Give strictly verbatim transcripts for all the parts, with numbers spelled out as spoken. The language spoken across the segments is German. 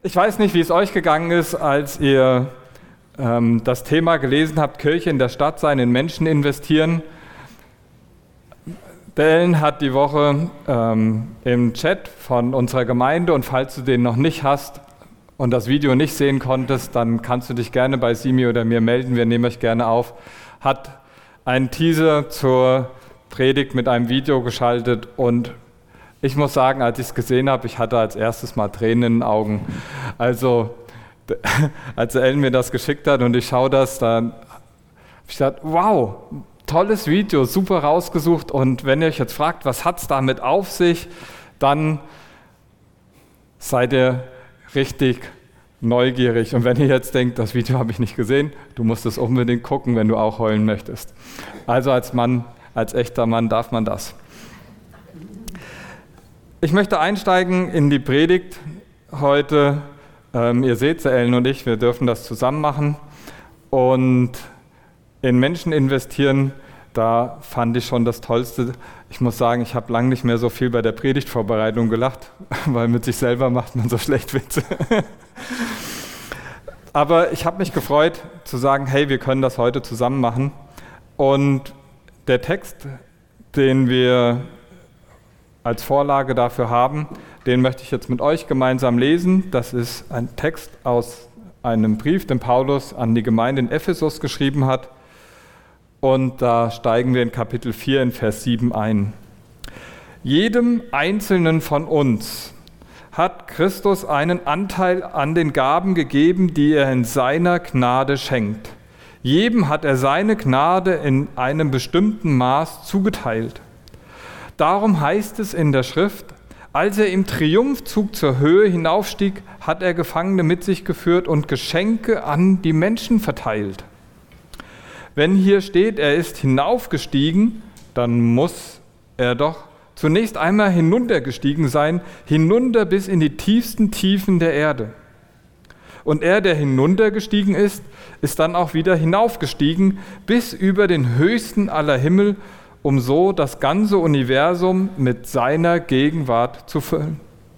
Ich weiß nicht, wie es euch gegangen ist, als ihr ähm, das Thema gelesen habt, Kirche in der Stadt sein, in Menschen investieren. Der Ellen hat die Woche ähm, im Chat von unserer Gemeinde, und falls du den noch nicht hast und das Video nicht sehen konntest, dann kannst du dich gerne bei Simi oder mir melden, wir nehmen euch gerne auf, hat einen Teaser zur Predigt mit einem Video geschaltet, und ich muss sagen, als ich es gesehen habe, ich hatte als erstes mal Tränen in den Augen. Also, als Ellen mir das geschickt hat und ich schaue das, dann habe ich gedacht, wow, tolles Video, super rausgesucht. Und wenn ihr euch jetzt fragt, was hat es damit auf sich, dann seid ihr richtig neugierig. Und wenn ihr jetzt denkt, das Video habe ich nicht gesehen, du musst es unbedingt gucken, wenn du auch heulen möchtest. Also als Mann, als echter Mann darf man das. Ich möchte einsteigen in die Predigt heute. Ähm, ihr seht, Ellen und ich, wir dürfen das zusammen machen. Und in Menschen investieren, da fand ich schon das Tollste. Ich muss sagen, ich habe lange nicht mehr so viel bei der Predigtvorbereitung gelacht, weil mit sich selber macht man so schlecht Witze. Aber ich habe mich gefreut zu sagen, hey, wir können das heute zusammen machen. Und der Text, den wir als Vorlage dafür haben, den möchte ich jetzt mit euch gemeinsam lesen. Das ist ein Text aus einem Brief, den Paulus an die Gemeinde in Ephesus geschrieben hat. Und da steigen wir in Kapitel vier in Vers sieben ein. Jedem Einzelnen von uns hat Christus einen Anteil an den Gaben gegeben, die er in seiner Gnade schenkt. Jedem hat er seine Gnade in einem bestimmten Maß zugeteilt. Darum heißt es in der Schrift, als er im Triumphzug zur Höhe hinaufstieg, hat er Gefangene mit sich geführt und Geschenke an die Menschen verteilt. Wenn hier steht, er ist hinaufgestiegen, dann muss er doch zunächst einmal hinuntergestiegen sein, hinunter bis in die tiefsten Tiefen der Erde. Und er, der hinuntergestiegen ist, ist dann auch wieder hinaufgestiegen bis über den höchsten aller Himmel, um so das ganze Universum mit seiner Gegenwart zu füllen.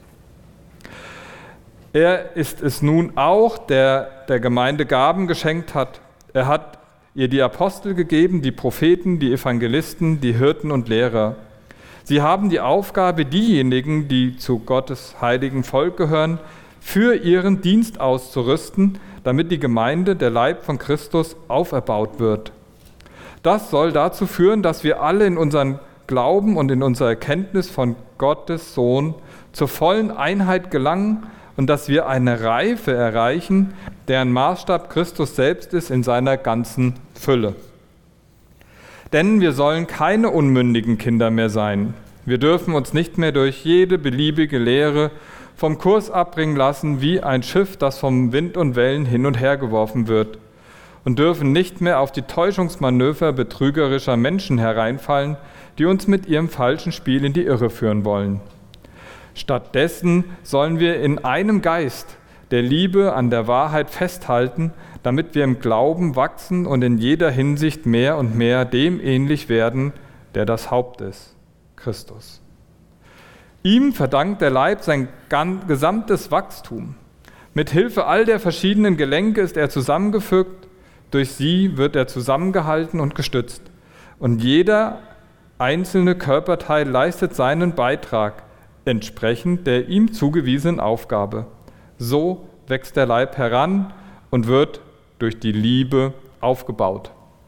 Er ist es nun auch, der der Gemeinde Gaben geschenkt hat. Er hat ihr die Apostel gegeben, die Propheten, die Evangelisten, die Hirten und Lehrer. Sie haben die Aufgabe, diejenigen, die zu Gottes heiligen Volk gehören, für ihren Dienst auszurüsten, damit die Gemeinde, der Leib von Christus, auferbaut wird. Das soll dazu führen, dass wir alle in unserem Glauben und in unserer Erkenntnis von Gottes Sohn zur vollen Einheit gelangen und dass wir eine Reife erreichen, deren Maßstab Christus selbst ist in seiner ganzen Fülle. Denn wir sollen keine unmündigen Kinder mehr sein. Wir dürfen uns nicht mehr durch jede beliebige Lehre vom Kurs abbringen lassen, wie ein Schiff, das vom Wind und Wellen hin und her geworfen wird, und dürfen nicht mehr auf die Täuschungsmanöver betrügerischer Menschen hereinfallen, die uns mit ihrem falschen Spiel in die Irre führen wollen. Stattdessen sollen wir in einem Geist der Liebe an der Wahrheit festhalten, damit wir im Glauben wachsen und in jeder Hinsicht mehr und mehr dem ähnlich werden, der das Haupt ist, Christus. Ihm verdankt der Leib sein gesamtes Wachstum. Mit Hilfe all der verschiedenen Gelenke ist er zusammengefügt. Durch sie wird er zusammengehalten und gestützt. Und jeder einzelne Körperteil leistet seinen Beitrag, entsprechend der ihm zugewiesenen Aufgabe. So wächst der Leib heran und wird durch die Liebe aufgebaut.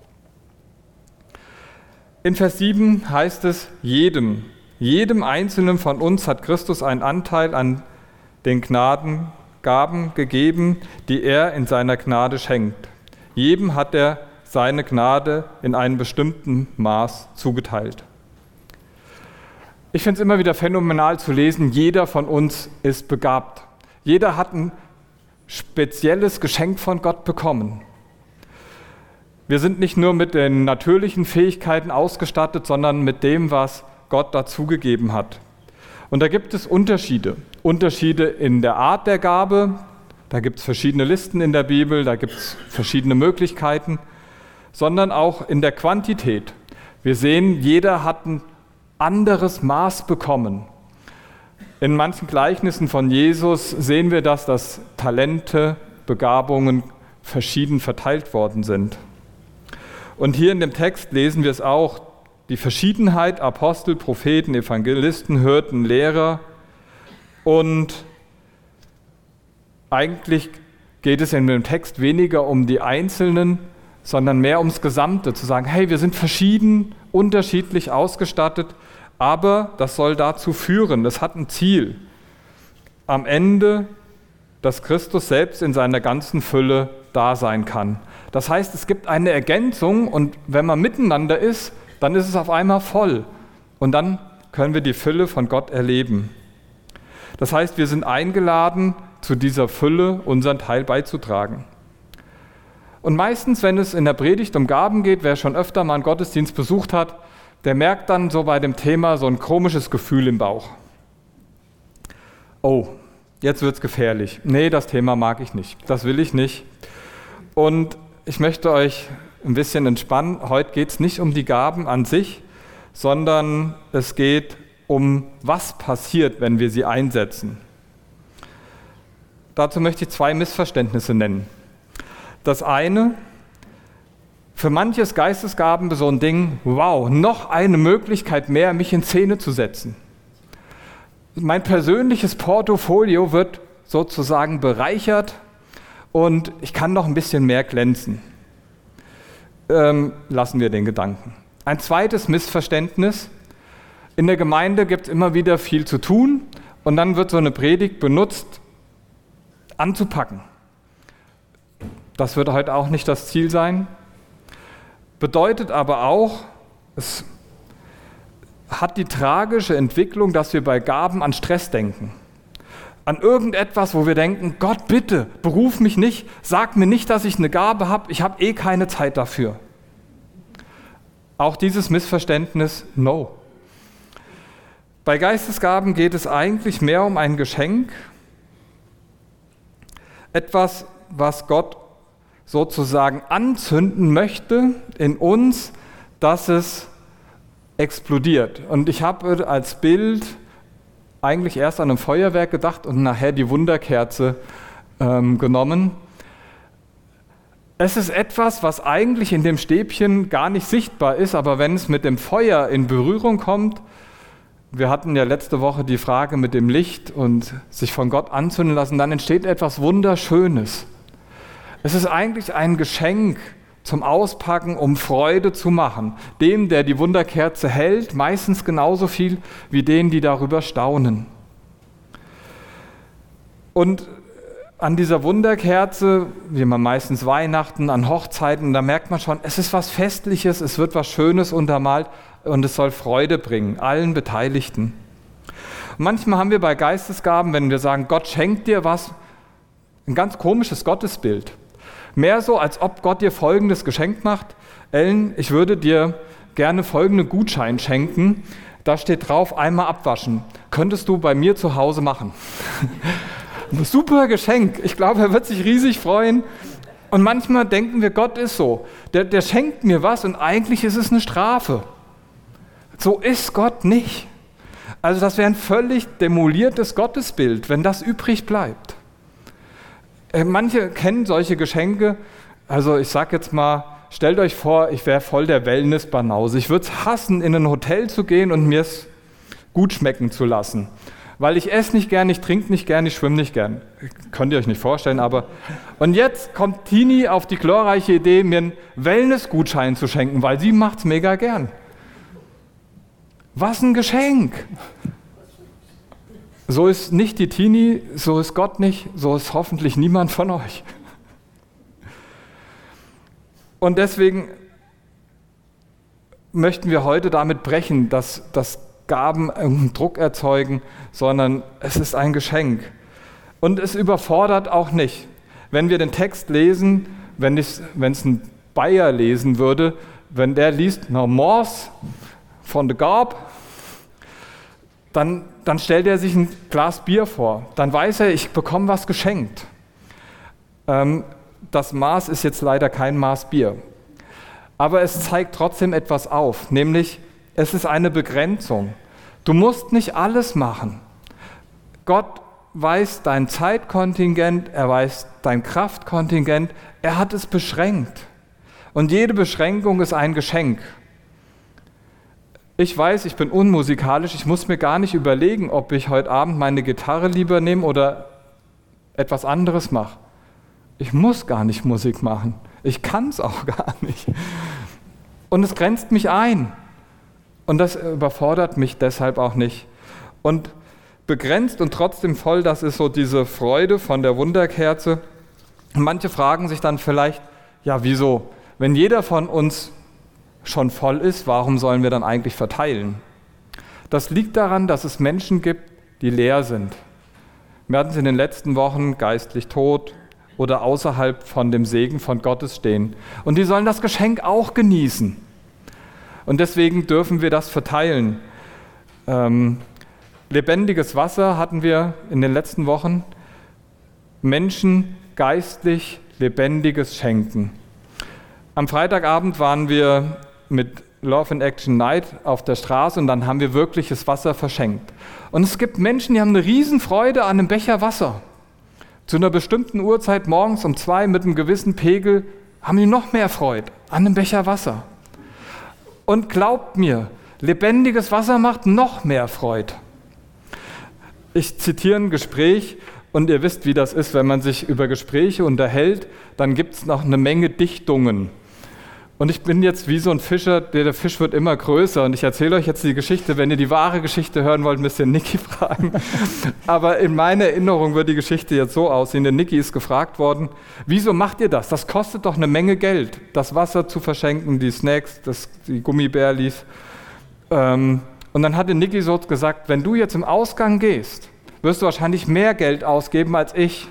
In Vers sieben heißt es, jedem, jedem Einzelnen von uns hat Christus einen Anteil an den Gnadengaben gegeben, die er in seiner Gnade schenkt. Jedem hat er seine Gnade in einem bestimmten Maß zugeteilt. Ich finde es immer wieder phänomenal zu lesen, jeder von uns ist begabt. Jeder hat ein spezielles Geschenk von Gott bekommen. Wir sind nicht nur mit den natürlichen Fähigkeiten ausgestattet, sondern mit dem, was Gott dazugegeben hat. Und da gibt es Unterschiede. Unterschiede in der Art der Gabe. Da gibt es verschiedene Listen in der Bibel, da gibt es verschiedene Möglichkeiten, sondern auch in der Quantität. Wir sehen, jeder hat ein anderes Maß bekommen. In manchen Gleichnissen von Jesus sehen wir, dass das Talente, Begabungen verschieden verteilt worden sind. Und hier in dem Text lesen wir es auch, die Verschiedenheit, Apostel, Propheten, Evangelisten, Hirten, Lehrer. Und eigentlich geht es in dem Text weniger um die Einzelnen, sondern mehr ums Gesamte, zu sagen, hey, wir sind verschieden, unterschiedlich ausgestattet, aber das soll dazu führen, das hat ein Ziel. Am Ende, dass Christus selbst in seiner ganzen Fülle da sein kann. Das heißt, es gibt eine Ergänzung und wenn man miteinander ist, dann ist es auf einmal voll und dann können wir die Fülle von Gott erleben. Das heißt, wir sind eingeladen, zu dieser Fülle unseren Teil beizutragen. Und meistens, wenn es in der Predigt um Gaben geht, wer schon öfter mal einen Gottesdienst besucht hat, der merkt dann so bei dem Thema so ein komisches Gefühl im Bauch. Oh, jetzt wird's gefährlich. Nee, das Thema mag ich nicht. Das will ich nicht. Und ich möchte euch ein bisschen entspannen. Heute geht es nicht um die Gaben an sich, sondern es geht um, was passiert, wenn wir sie einsetzen. Dazu möchte ich zwei Missverständnisse nennen. Das eine, für manche ist Geistesgaben so ein Ding, wow, noch eine Möglichkeit mehr, mich in Szene zu setzen. Mein persönliches Portfolio wird sozusagen bereichert und ich kann noch ein bisschen mehr glänzen. Ähm, lassen wir den Gedanken. Ein zweites Missverständnis, in der Gemeinde gibt es immer wieder viel zu tun und dann wird so eine Predigt benutzt, anzupacken. Das wird heute auch nicht das Ziel sein. Bedeutet aber auch, es hat die tragische Entwicklung, dass wir bei Gaben an Stress denken. An irgendetwas, wo wir denken, Gott, bitte, beruf mich nicht, sag mir nicht, dass ich eine Gabe habe, ich habe eh keine Zeit dafür. Auch dieses Missverständnis, no. Bei Geistesgaben geht es eigentlich mehr um ein Geschenk, etwas, was Gott sozusagen anzünden möchte in uns, dass es explodiert. Und ich habe als Bild eigentlich erst an ein Feuerwerk gedacht und nachher die Wunderkerze ähm, genommen. Es ist etwas, was eigentlich in dem Stäbchen gar nicht sichtbar ist, aber wenn es mit dem Feuer in Berührung kommt, wir hatten ja letzte Woche die Frage mit dem Licht und sich von Gott anzünden lassen, dann entsteht etwas Wunderschönes. Es ist eigentlich ein Geschenk zum Auspacken, um Freude zu machen. Dem, der die Wunderkerze hält, meistens genauso viel wie denen, die darüber staunen. Und an dieser Wunderkerze, wie man meistens Weihnachten, an Hochzeiten, da merkt man schon, es ist was Festliches, es wird was Schönes untermalt und es soll Freude bringen, allen Beteiligten. Und manchmal haben wir bei Geistesgaben, wenn wir sagen, Gott schenkt dir was, ein ganz komisches Gottesbild. Mehr so, als ob Gott dir folgendes Geschenk macht. Ellen, ich würde dir gerne folgenden Gutschein schenken. Da steht drauf, einmal abwaschen. Könntest du bei mir zu Hause machen. Super Geschenk. Ich glaube, er wird sich riesig freuen. Und manchmal denken wir, Gott ist so. Der, der schenkt mir was und eigentlich ist es eine Strafe. So ist Gott nicht. Also das wäre ein völlig demoliertes Gottesbild, wenn das übrig bleibt. Manche kennen solche Geschenke, also ich sag jetzt mal, stellt euch vor, ich wäre voll der Wellness-Banause. Ich würde es hassen, in ein Hotel zu gehen und mir es gut schmecken zu lassen. Weil ich esse nicht gern, ich trinke nicht gern, ich schwimme nicht gern. Könnt ihr euch nicht vorstellen, aber... Und jetzt kommt Tini auf die glorreiche Idee, mir einen Wellness-Gutschein zu schenken, weil sie macht es mega gern. Was ein Geschenk! So ist nicht die Tini, so ist Gott nicht, so ist hoffentlich niemand von euch. Und deswegen möchten wir heute damit brechen, dass, dass Gaben einen Druck erzeugen, sondern es ist ein Geschenk. Und es überfordert auch nicht. Wenn wir den Text lesen, wenn es ein Bayer lesen würde, wenn der liest, no Mors von der Gab, Dann, dann stellt er sich ein Glas Bier vor. Dann weiß er, ich bekomme was geschenkt. Ähm, das Maß ist jetzt leider kein Maß Bier. Aber es zeigt trotzdem etwas auf, nämlich es ist eine Begrenzung. Du musst nicht alles machen. Gott weiß dein Zeitkontingent, er weiß dein Kraftkontingent, er hat es beschränkt. Und jede Beschränkung ist ein Geschenk. Ich weiß, ich bin unmusikalisch, ich muss mir gar nicht überlegen, ob ich heute Abend meine Gitarre lieber nehme oder etwas anderes mache. Ich muss gar nicht Musik machen. Ich kann es auch gar nicht. Und es grenzt mich ein. Und das überfordert mich deshalb auch nicht. Und begrenzt und trotzdem voll, das ist so diese Freude von der Wunderkerze. Und manche fragen sich dann vielleicht, ja wieso? Wenn jeder von uns schon voll ist, warum sollen wir dann eigentlich verteilen? Das liegt daran, dass es Menschen gibt, die leer sind. Wir hatten es in den letzten Wochen geistlich tot oder außerhalb von dem Segen von Gottes stehen. Und die sollen das Geschenk auch genießen. Und deswegen dürfen wir das verteilen. Ähm, lebendiges Wasser hatten wir in den letzten Wochen. Menschen geistlich Lebendiges schenken. Am Freitagabend waren wir mit Love in Action Night auf der Straße und dann haben wir wirkliches Wasser verschenkt. Und es gibt Menschen, die haben eine Riesenfreude an einem Becher Wasser. Zu einer bestimmten Uhrzeit morgens um zwei mit einem gewissen Pegel haben die noch mehr Freude an einem Becher Wasser. Und glaubt mir, lebendiges Wasser macht noch mehr Freude. Ich zitiere ein Gespräch und ihr wisst, wie das ist, wenn man sich über Gespräche unterhält, dann gibt es noch eine Menge Dichtungen. Und ich bin jetzt wie so ein Fischer, der, der Fisch wird immer größer. Und ich erzähle euch jetzt die Geschichte. Wenn ihr die wahre Geschichte hören wollt, müsst ihr Niki fragen. Aber in meiner Erinnerung wird die Geschichte jetzt so aussehen. Der Niki ist gefragt worden, wieso macht ihr das? Das kostet doch eine Menge Geld, das Wasser zu verschenken, die Snacks, das, die Gummibärlis. Ähm, und dann hat der Niki so gesagt, wenn du jetzt im Ausgang gehst, wirst du wahrscheinlich mehr Geld ausgeben als ich.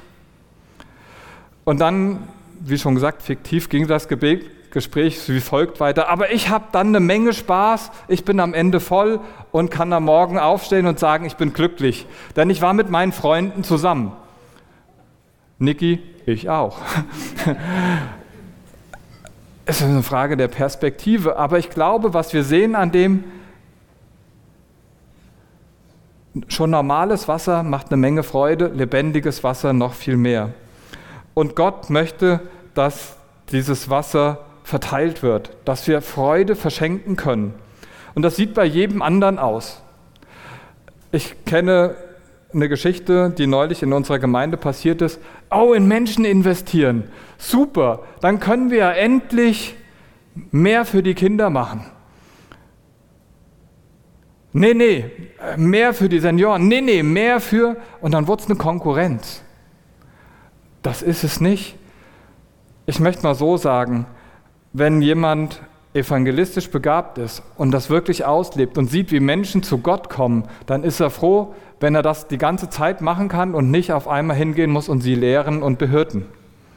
Und dann, wie schon gesagt, fiktiv ging das Gebet. Gespräch wie folgt weiter, aber ich habe dann eine Menge Spaß, ich bin am Ende voll und kann am Morgen aufstehen und sagen, ich bin glücklich, denn ich war mit meinen Freunden zusammen. Niki, ich auch. Es ist eine Frage der Perspektive, aber ich glaube, was wir sehen an dem, schon normales Wasser macht eine Menge Freude, lebendiges Wasser noch viel mehr. Und Gott möchte, dass dieses Wasser verteilt wird, dass wir Freude verschenken können. Und das sieht bei jedem anderen aus. Ich kenne eine Geschichte, die neulich in unserer Gemeinde passiert ist. Oh, in Menschen investieren. Super, dann können wir ja endlich mehr für die Kinder machen. Nee, nee, mehr für die Senioren. Nee, nee, mehr für... Und dann wurde es eine Konkurrenz. Das ist es nicht. Ich möchte mal so sagen, wenn jemand evangelistisch begabt ist und das wirklich auslebt und sieht, wie Menschen zu Gott kommen, dann ist er froh, wenn er das die ganze Zeit machen kann und nicht auf einmal hingehen muss und sie lehren und behirten.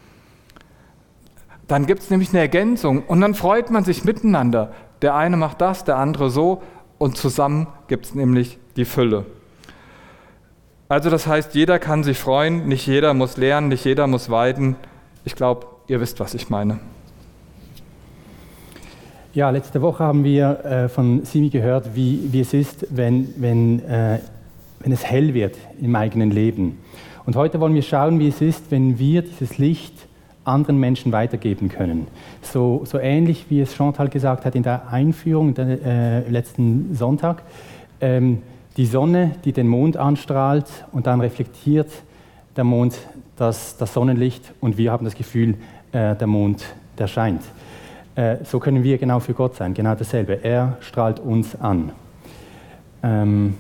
Dann gibt es nämlich eine Ergänzung und dann freut man sich miteinander. Der eine macht das, der andere so und zusammen gibt es nämlich die Fülle. Also das heißt, jeder kann sich freuen, nicht jeder muss lehren, nicht jeder muss weiden. Ich glaube, ihr wisst, was ich meine. Ja, letzte Woche haben wir äh, von Simi gehört, wie, wie es ist, wenn, wenn, äh, wenn es hell wird im eigenen Leben. Und heute wollen wir schauen, wie es ist, wenn wir dieses Licht anderen Menschen weitergeben können. So, so ähnlich, wie es Chantal gesagt hat in der Einführung, der, äh, letzten Sonntag. Ähm, die Sonne, die den Mond anstrahlt und dann reflektiert der Mond das, das Sonnenlicht und wir haben das Gefühl, äh, der Mond, der scheint. Äh, so können wir genau für Gott sein, genau dasselbe. Er strahlt uns an. Ähm,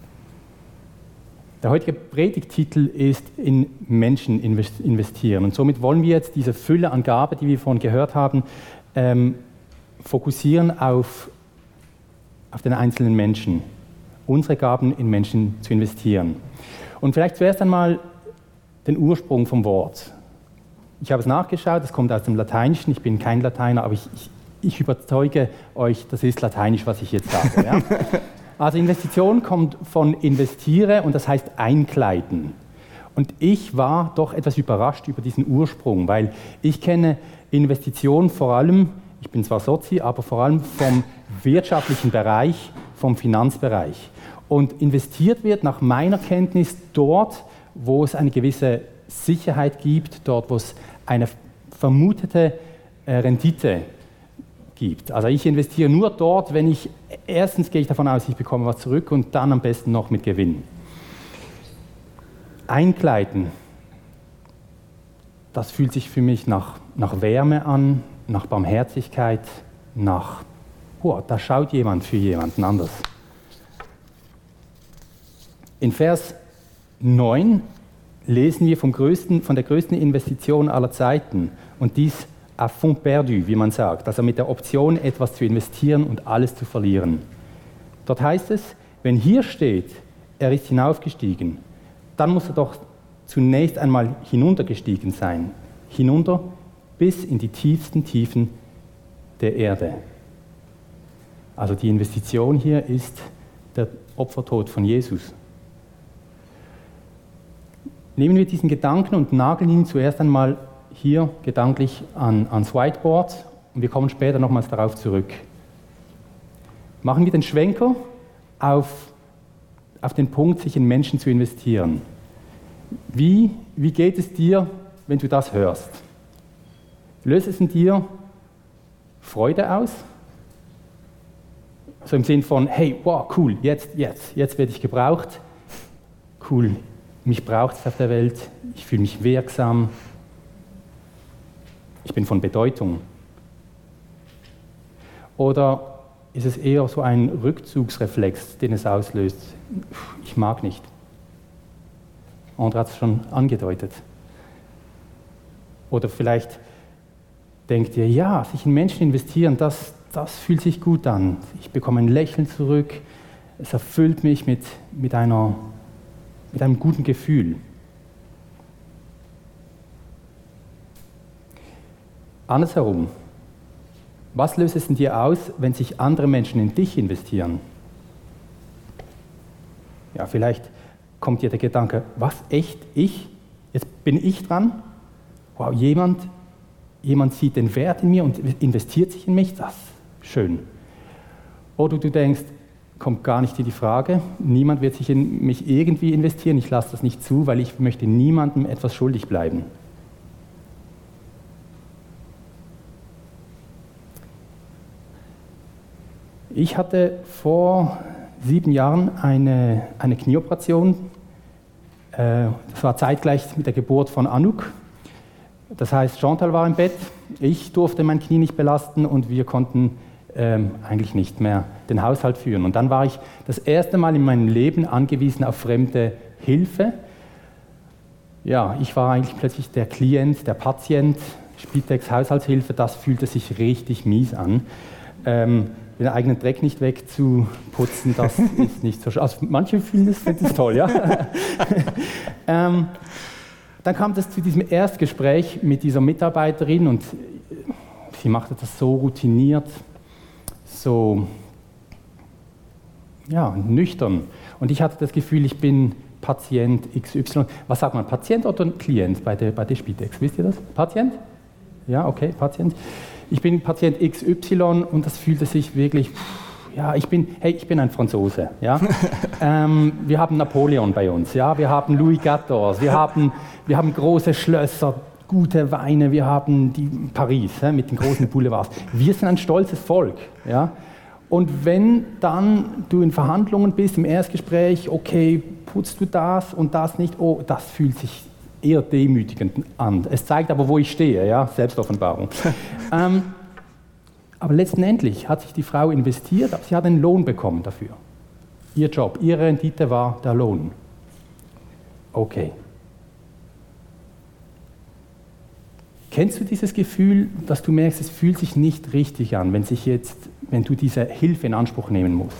der heutige Predigttitel ist in Menschen investieren. Und somit wollen wir jetzt diese Fülle an Gabe, die wir vorhin gehört haben, ähm, fokussieren auf, auf den einzelnen Menschen. Unsere Gaben in Menschen zu investieren. Und vielleicht zuerst einmal den Ursprung vom Wort. Ich habe es nachgeschaut, es kommt aus dem Lateinischen, ich bin kein Lateiner, aber ich, ich, ich überzeuge euch, das ist Lateinisch, was ich jetzt sage. Ja? Also Investition kommt von investiere und das heißt einkleiden. Und ich war doch etwas überrascht über diesen Ursprung, weil ich kenne Investition vor allem, ich bin zwar Sozi, aber vor allem vom wirtschaftlichen Bereich, vom Finanzbereich. Und investiert wird nach meiner Kenntnis dort, wo es eine gewisse Sicherheit gibt, dort, wo es eine vermutete äh, Rendite gibt. Also ich investiere nur dort, wenn ich, erstens gehe ich davon aus, ich bekomme was zurück und dann am besten noch mit Gewinn. Einkleiden, das fühlt sich für mich nach, nach Wärme an, nach Barmherzigkeit, nach, oh, da schaut jemand für jemanden anders. In Vers neun lesen wir vom größten, von der größten Investition aller Zeiten und dies à fond perdu, wie man sagt, also mit der Option, etwas zu investieren und alles zu verlieren. Dort heißt es, wenn hier steht, er ist hinaufgestiegen, dann muss er doch zunächst einmal hinuntergestiegen sein, hinunter bis in die tiefsten Tiefen der Erde. Also die Investition hier ist der Opfertod von Jesus. Nehmen wir diesen Gedanken und nageln ihn zuerst einmal hier gedanklich an, ans Whiteboard und wir kommen später nochmals darauf zurück. Machen wir den Schwenker auf, auf den Punkt, sich in Menschen zu investieren. Wie, wie geht es dir, wenn du das hörst? Löst es in dir Freude aus? So im Sinn von, hey, wow, cool, jetzt, jetzt, jetzt werde ich gebraucht. Cool, mich braucht es auf der Welt, ich fühle mich wirksam, ich bin von Bedeutung. Oder ist es eher so ein Rückzugsreflex, den es auslöst? Ich mag nicht. André hat es schon angedeutet. Oder vielleicht denkt ihr, ja, sich in Menschen investieren, das, das fühlt sich gut an. Ich bekomme ein Lächeln zurück, es erfüllt mich mit, mit, einer, mit einem guten Gefühl. Andersherum, was löst es in dir aus, wenn sich andere Menschen in dich investieren? Ja, vielleicht kommt dir der Gedanke, was, echt, ich? Jetzt bin ich dran? Wow, jemand, jemand sieht den Wert in mir und investiert sich in mich, das ist schön. Oder du denkst, kommt gar nicht in die Frage, niemand wird sich in mich irgendwie investieren, ich lasse das nicht zu, weil ich möchte niemandem etwas schuldig bleiben. Ich hatte vor sieben Jahren eine, eine Knieoperation. Das war zeitgleich mit der Geburt von Anouk. Das heißt, Chantal war im Bett, ich durfte mein Knie nicht belasten und wir konnten ähm, eigentlich nicht mehr den Haushalt führen. Und dann war ich das erste Mal in meinem Leben angewiesen auf fremde Hilfe. Ja, ich war eigentlich plötzlich der Klient, der Patient, Spitex, Haushaltshilfe, das fühlte sich richtig mies an. Ähm, den eigenen Dreck nicht wegzuputzen, das ist nicht so schön. Also manche fühlen das, das ist toll, ja. ähm, dann kam es zu diesem Erstgespräch mit dieser Mitarbeiterin und sie machte das so routiniert, so ja, nüchtern. Und ich hatte das Gefühl, ich bin Patient X Y. Was sagt man, Patient oder Klient bei der, bei der Spitex? Wisst ihr das? Patient? Ja, okay, Patient. Ich bin Patient X Y und das fühlte sich wirklich, ja, ich bin, hey, ich bin ein Franzose, ja. ähm, wir haben Napoleon bei uns, ja, wir haben Louis quatorze, wir haben, wir haben große Schlösser, gute Weine, wir haben die Paris ja, mit den großen Boulevards. Wir sind ein stolzes Volk, ja. Und wenn dann du in Verhandlungen bist, im Erstgespräch, okay, putzt du das und das nicht, oh, das fühlt sich eher demütigend an. Es zeigt aber, wo ich stehe, ja, Selbstoffenbarung. ähm, aber letztendlich hat sich die Frau investiert, aber sie hat einen Lohn bekommen dafür. Ihr Job, ihre Rendite war der Lohn. Okay. Kennst du dieses Gefühl, dass du merkst, es fühlt sich nicht richtig an, wenn, sich jetzt, wenn du diese Hilfe in Anspruch nehmen musst?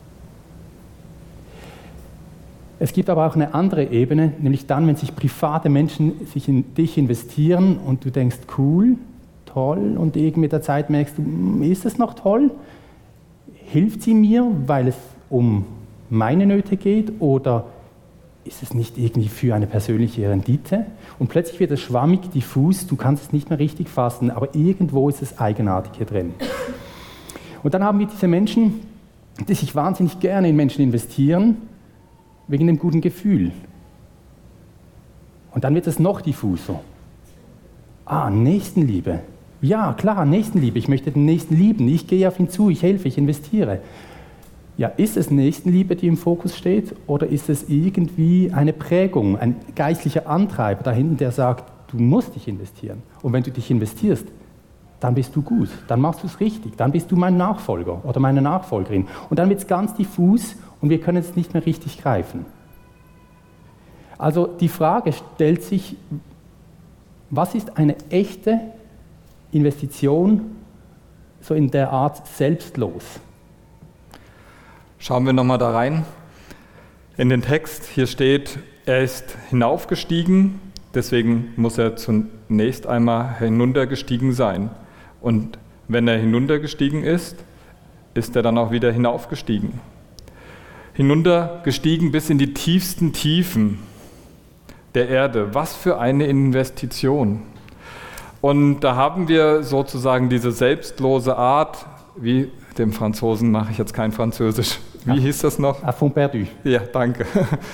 Es gibt aber auch eine andere Ebene, nämlich dann, wenn sich private Menschen sich in dich investieren und du denkst, cool, toll, und irgendwie mit der Zeit merkst du, ist es noch toll? Hilft sie mir, weil es um meine Nöte geht, oder ist es nicht irgendwie für eine persönliche Rendite? Und plötzlich wird es schwammig, diffus, du kannst es nicht mehr richtig fassen, aber irgendwo ist es eigenartig hier drin. Und dann haben wir diese Menschen, dass ich wahnsinnig gerne in Menschen investieren, wegen dem guten Gefühl. Und dann wird es noch diffuser. Ah, Nächstenliebe. Ja, klar, Nächstenliebe. Ich möchte den Nächsten lieben. Ich gehe auf ihn zu, ich helfe, ich investiere. Ja, ist es Nächstenliebe, die im Fokus steht, oder ist es irgendwie eine Prägung, ein geistlicher Antreiber dahinten, der sagt, du musst dich investieren. Und wenn du dich investierst, dann bist du gut, dann machst du es richtig, dann bist du mein Nachfolger oder meine Nachfolgerin. Und dann wird es ganz diffus und wir können es nicht mehr richtig greifen. Also die Frage stellt sich, was ist eine echte Investition so in der Art selbstlos? Schauen wir nochmal da rein. In den Text, hier steht, er ist hinaufgestiegen, deswegen muss er zunächst einmal hinuntergestiegen sein. Und wenn er hinuntergestiegen ist, ist er dann auch wieder hinaufgestiegen. Hinuntergestiegen bis in die tiefsten Tiefen der Erde. Was für eine Investition. Und da haben wir sozusagen diese selbstlose Art, wie dem Franzosen mache ich jetzt kein Französisch. Wie ja. hieß das noch? À fond perdu. Ja, danke.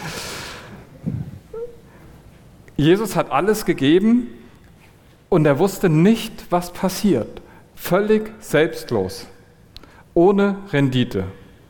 Jesus hat alles gegeben und er wusste nicht, was passiert. Völlig selbstlos, ohne Rendite.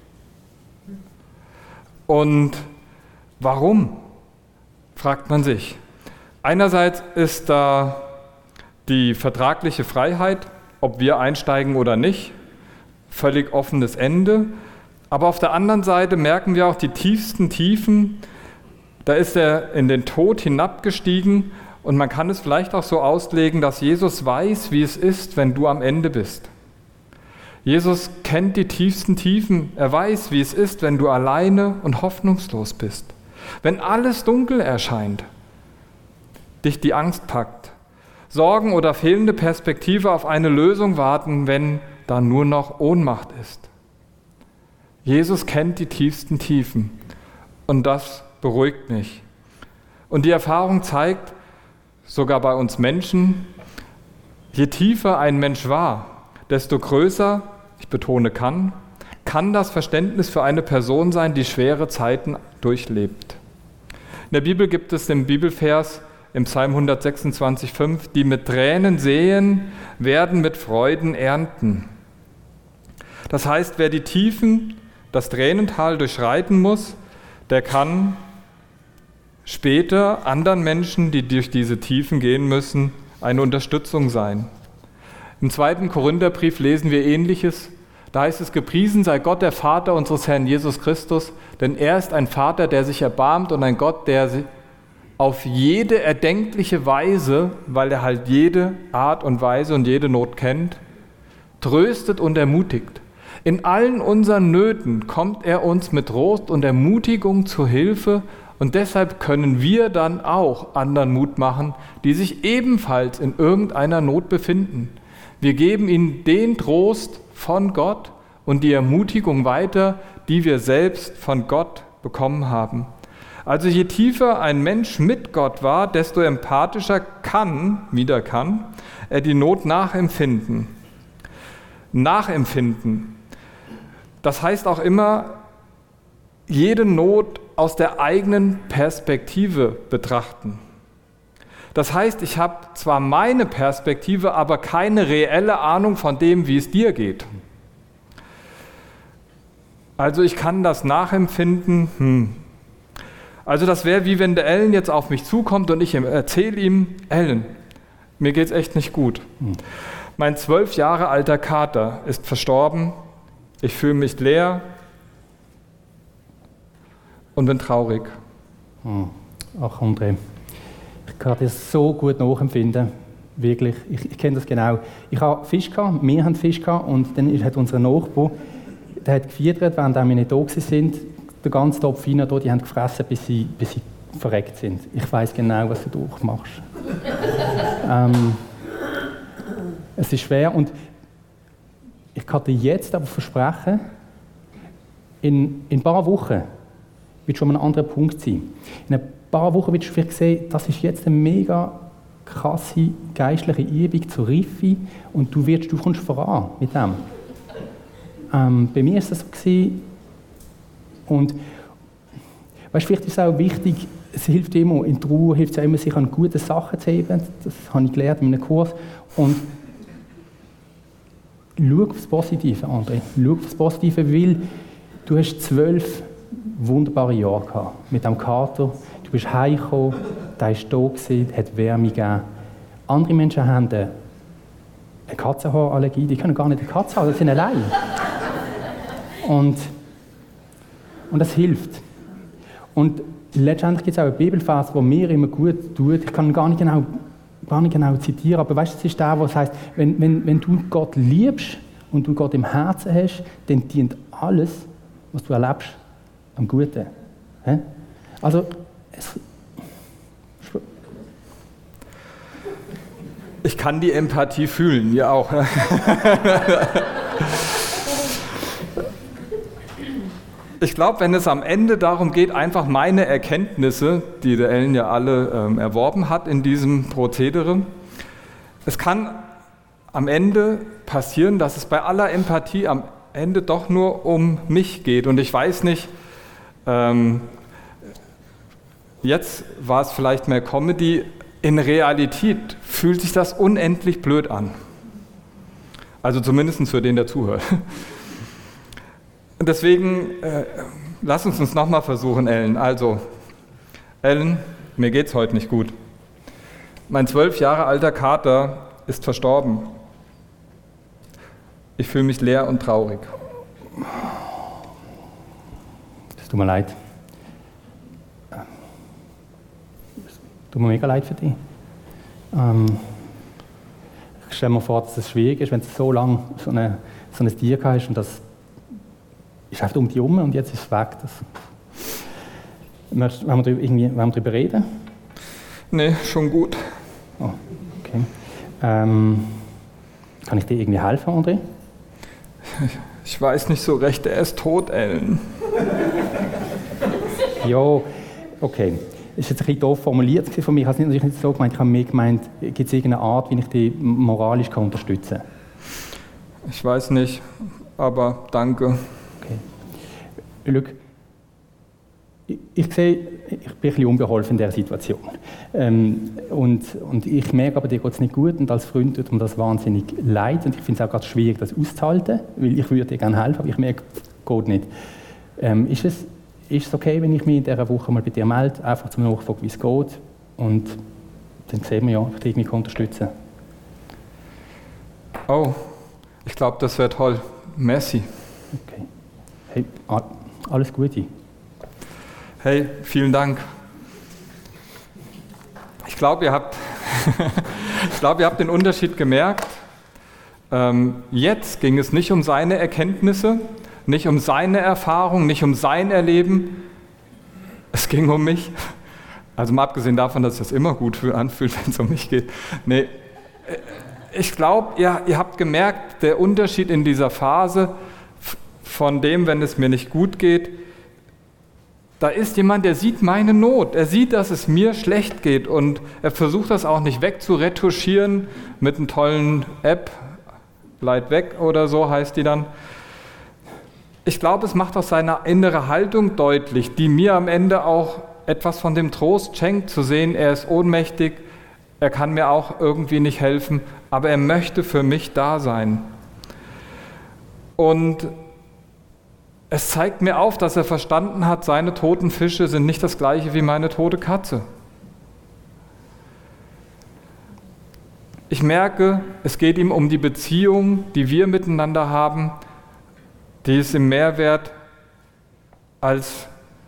Und warum, fragt man sich. Einerseits ist da die vertragliche Freiheit, ob wir einsteigen oder nicht, völlig offenes Ende. Aber auf der anderen Seite merken wir auch die tiefsten Tiefen. Da ist er in den Tod hinabgestiegen und man kann es vielleicht auch so auslegen, dass Jesus weiß, wie es ist, wenn du am Ende bist. Jesus kennt die tiefsten Tiefen. Er weiß, wie es ist, wenn du alleine und hoffnungslos bist. Wenn alles dunkel erscheint, dich die Angst packt, Sorgen oder fehlende Perspektive auf eine Lösung warten, wenn da nur noch Ohnmacht ist. Jesus kennt die tiefsten Tiefen und das beruhigt mich. Und die Erfahrung zeigt, sogar bei uns Menschen, je tiefer ein Mensch war, desto größer, ich betone kann, kann das Verständnis für eine Person sein, die schwere Zeiten durchlebt. In der Bibel gibt es den Bibelvers im Psalm hundertsechsundzwanzig, fünf, die mit Tränen säen, werden mit Freuden ernten. Das heißt, wer die Tiefen, das Tränental durchschreiten muss, der kann später anderen Menschen, die durch diese Tiefen gehen müssen, eine Unterstützung sein. Im zweiten Korintherbrief lesen wir Ähnliches. Da heißt es, gepriesen sei Gott, der Vater unseres Herrn Jesus Christus, denn er ist ein Vater, der sich erbarmt und ein Gott, der auf jede erdenkliche Weise, weil er halt jede Art und Weise und jede Not kennt, tröstet und ermutigt. In allen unseren Nöten kommt er uns mit Trost und Ermutigung zur Hilfe und deshalb können wir dann auch anderen Mut machen, die sich ebenfalls in irgendeiner Not befinden. Wir geben ihnen den Trost von Gott und die Ermutigung weiter, die wir selbst von Gott bekommen haben. Also je tiefer ein Mensch mit Gott war, desto empathischer kann, wieder kann, er die Not nachempfinden. Nachempfinden. Das heißt auch immer, jede Not aus der eigenen Perspektive betrachten. Das heißt, ich habe zwar meine Perspektive, aber keine reelle Ahnung von dem, wie es dir geht. Also ich kann das nachempfinden. Hm. Also das wäre wie wenn der Ellen jetzt auf mich zukommt und ich erzähle ihm, Ellen, mir geht's echt nicht gut. Hm. Mein zwölf Jahre alter Kater ist verstorben. Ich fühle mich leer und bin traurig. Hm. Ach André, ich kann das so gut nachempfinden, wirklich. Ich, ich kenne das genau. Ich habe Fisch gehabt, wir haben Fisch gehabt und dann hat unser Nachbar, der hat gefiedert, während wir nicht da sind, der ganze Topf hinein, die haben gefressen, bis sie, bis sie verreckt sind. Ich weiß genau, was du durchmachst. ähm, es ist schwer und ich kann dir jetzt aber versprechen, in, in ein paar Wochen wird schon mal ein anderer Punkt sein. In ein paar Wochen wirst du vielleicht sehen, das ist jetzt eine mega krasse geistliche Übung zur Reife und du wirst, du kommst voran mit dem. Ähm, bei mir ist das so gewesen. Und weißt, vielleicht ist es auch wichtig, es hilft immer, in der Ruhe hilft es auch immer, sich an gute Sachen zu heben. Das habe ich gelernt in einem Kurs. Und schau auf das Positive, André. Schau auf das Positive, weil du hast zwölf wunderbare Jahre gehabt mit diesem Kater. Du bist heimgekommen, der war da gewesen, hat Wärme gegeben. Andere Menschen haben eine Katzenhaarallergie, die können gar nicht eine Katze haben, die sind allein. Und, und das hilft. Und letztendlich gibt es auch einen Bibelvers, der mir immer gut tut. Ich kann ihn gar nicht genau, gar nicht genau zitieren, aber weißt du, es ist der, was heißt, wenn, wenn, wenn du Gott liebst und du Gott im Herzen hast, dann dient alles, was du erlebst, am Guten. Also, es, ich kann die Empathie fühlen, ihr auch. Ich glaube, wenn es am Ende darum geht, einfach meine Erkenntnisse, die der Ellen ja alle ähm, erworben hat in diesem Prozedere, es kann am Ende passieren, dass es bei aller Empathie am Ende doch nur um mich geht. Und ich weiß nicht, ähm, jetzt war es vielleicht mehr Comedy, in Realität fühlt sich das unendlich blöd an. Also zumindest für den, der zuhört. Deswegen, äh, lass uns uns nochmal versuchen, Ellen. Also, Ellen, mir geht's heute nicht gut. Mein zwölf Jahre alter Kater ist verstorben. Ich fühle mich leer und traurig. Das tut mir leid. Das tut mir mega leid für dich. Ähm, ich stelle mir vor, dass es schwierig ist, wenn du so lange so, eine, so ein Tier hast und das ist einfach um dich herum und jetzt ist es weg. Das, wollen wir darüber, irgendwie, wollen wir darüber reden? Nee, schon gut. Oh, okay. Ähm, kann ich dir irgendwie helfen, André? Ich weiß nicht so recht, er ist tot, Ellen. Ja, okay. Das ist jetzt ein bisschen doof formuliert von mir. Ich habe es natürlich nicht so gemeint. Ich habe mehr gemeint, gibt es irgendeine Art, wie ich dich moralisch kann unterstützen kann? Ich weiß nicht, aber danke. Okay. Schau, ich, ich sehe, ich bin ein bisschen unbeholfen in dieser Situation. Ähm, und, und ich merke aber, dir geht es nicht gut und als Freund tut mir das wahnsinnig leid und ich finde es auch gerade schwierig, das auszuhalten, weil ich würde dir gerne helfen, aber ich merke, es geht nicht. Ähm, ist, es, ist es okay, wenn ich mich in dieser Woche mal bei dir melde, einfach zum Nachfragen, wie es geht und dann sehen wir ja, ob ich dich irgendwie unterstützen kann. Oh, ich glaube, das wäre toll. Merci. Okay. Hey, alles Gute. Hey, vielen Dank. Ich glaube, ihr habt, ich glaube, ihr habt den Unterschied gemerkt. Ähm, jetzt ging es nicht um seine Erkenntnisse, nicht um seine Erfahrung, nicht um sein Erleben. Es ging um mich. Also mal abgesehen davon, dass sich das immer gut anfühlt, wenn es um mich geht. Nee, ich glaube, ihr, ihr habt gemerkt, der Unterschied in dieser Phase von dem, wenn es mir nicht gut geht, da ist jemand, der sieht meine Not, er sieht, dass es mir schlecht geht und er versucht das auch nicht wegzuretuschieren mit einer tollen App, Bleib weg oder so heißt die dann. Ich glaube, es macht auch seine innere Haltung deutlich, die mir am Ende auch etwas von dem Trost schenkt, zu sehen, er ist ohnmächtig, er kann mir auch irgendwie nicht helfen, aber er möchte für mich da sein. Und es zeigt mir auf, dass er verstanden hat, seine toten Fische sind nicht das gleiche wie meine tote Katze. Ich merke, es geht ihm um die Beziehung, die wir miteinander haben, die ist ihm mehr wert als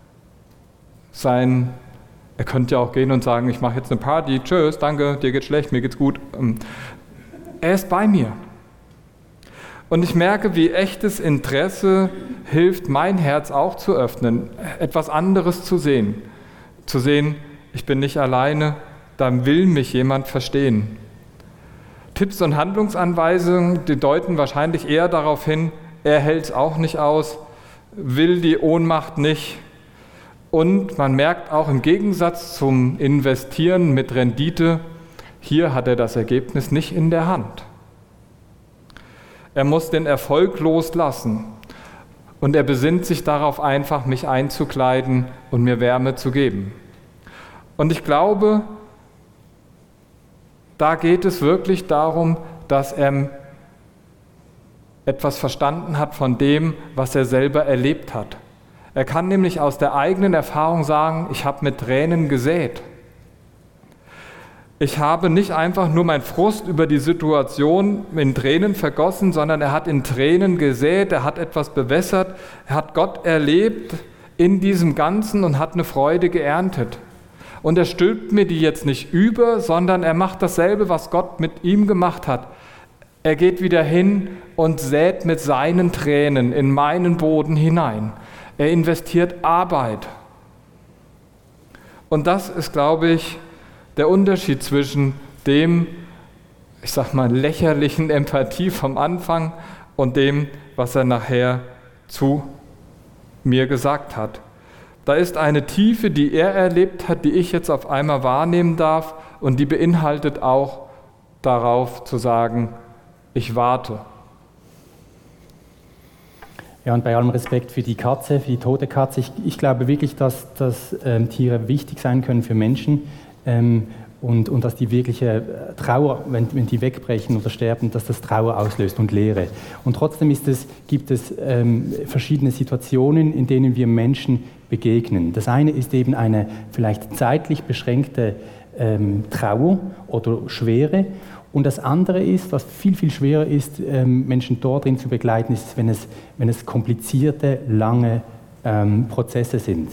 sein, er könnte ja auch gehen und sagen, ich mache jetzt eine Party, tschüss, danke, dir geht's schlecht, mir geht's gut. Er ist bei mir. Und ich merke, wie echtes Interesse hilft, mein Herz auch zu öffnen, etwas anderes zu sehen. Zu sehen, ich bin nicht alleine, da will mich jemand verstehen. Tipps und Handlungsanweisungen, die deuten wahrscheinlich eher darauf hin, er hält es auch nicht aus, will die Ohnmacht nicht. Und man merkt auch im Gegensatz zum Investieren mit Rendite, hier hat er das Ergebnis nicht in der Hand. Er muss den Erfolg loslassen. Und er besinnt sich darauf, einfach mich einzukleiden und mir Wärme zu geben. Und ich glaube, da geht es wirklich darum, dass er etwas verstanden hat von dem, was er selber erlebt hat. Er kann nämlich aus der eigenen Erfahrung sagen, ich habe mit Tränen gesät. Ich habe nicht einfach nur meinen Frust über die Situation in Tränen vergossen, sondern er hat in Tränen gesät, er hat etwas bewässert, er hat Gott erlebt in diesem Ganzen und hat eine Freude geerntet. Und er stülpt mir die jetzt nicht über, sondern er macht dasselbe, was Gott mit ihm gemacht hat. Er geht wieder hin und sät mit seinen Tränen in meinen Boden hinein. Er investiert Arbeit. Und das ist, glaube ich, der Unterschied zwischen dem, ich sag mal, lächerlichen Empathie vom Anfang und dem, was er nachher zu mir gesagt hat. Da ist eine Tiefe, die er erlebt hat, die ich jetzt auf einmal wahrnehmen darf und die beinhaltet auch darauf zu sagen, ich warte. Ja, und bei allem Respekt für die Katze, für die tote Katze, ich, ich glaube wirklich, dass, dass ähm, Tiere wichtig sein können für Menschen. Ähm, und, und dass die wirkliche Trauer, wenn, wenn die wegbrechen oder sterben, dass das Trauer auslöst und Leere. Und trotzdem ist es, gibt es ähm, verschiedene Situationen, in denen wir Menschen begegnen. Das eine ist eben eine vielleicht zeitlich beschränkte ähm, Trauer oder Schwere. Und das andere ist, was viel, viel schwerer ist, ähm, Menschen dort drin zu begleiten, ist, wenn es, wenn es komplizierte, lange ähm, Prozesse sind.